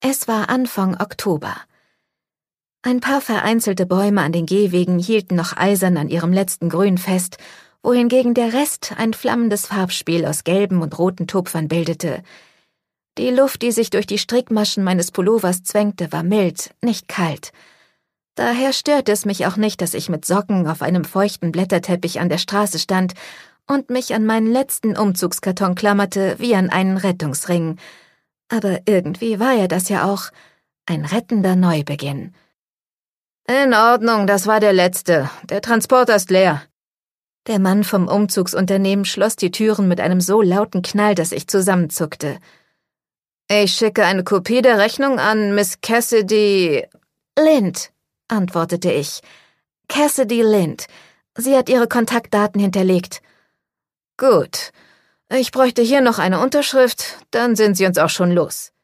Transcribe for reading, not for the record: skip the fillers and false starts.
Es war Anfang Oktober. Ein paar vereinzelte Bäume an den Gehwegen hielten noch eisern an ihrem letzten Grün fest, wohingegen der Rest ein flammendes Farbspiel aus gelben und roten Tupfern bildete. Die Luft, die sich durch die Strickmaschen meines Pullovers zwängte, war mild, nicht kalt. Daher störte es mich auch nicht, dass ich mit Socken auf einem feuchten Blätterteppich an der Straße stand und mich an meinen letzten Umzugskarton klammerte wie an einen Rettungsring. Aber irgendwie war ja das ja auch ein rettender Neubeginn. »In Ordnung, das war der letzte. Der Transporter ist leer.« Der Mann vom Umzugsunternehmen schloss die Türen mit einem so lauten Knall, dass ich zusammenzuckte. »Ich schicke eine Kopie der Rechnung an Miss Cassidy Lind«, antwortete ich. »Cassidy Lind. Sie hat ihre Kontaktdaten hinterlegt.« »Gut. Ich bräuchte hier noch eine Unterschrift, dann sind Sie uns auch schon los.«